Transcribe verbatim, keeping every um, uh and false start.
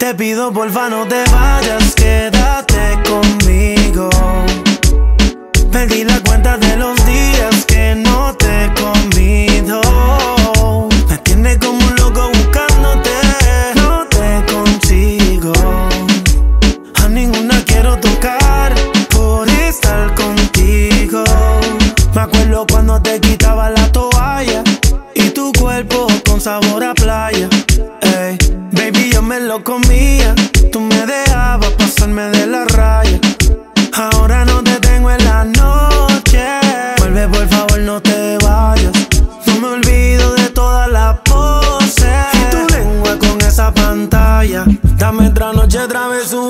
Te pido porfa no te vayas, quédate conmigo. Perdí la cuenta de los días que no te he comido. Me tienes como un loco buscándote, no te consigo. A ninguna quiero tocar por estar contigo. Me acuerdo cuando te quitaba la toalla y tu cuerpo con sabor a playa. Ey, baby, yo me lo comía, tú me dejabas pasarme de la raya. Ahora no te tengo en la noche, vuelve por favor no te vayas. No me olvido de todas las poses y tu lengua con esa pantalla. Dame otra noche, otra vez.